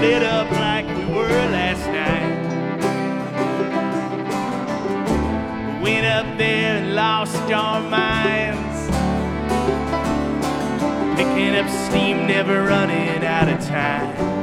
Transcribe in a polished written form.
lit up like we were last night. We went up there and lost our minds, picking up steam, never running out of time.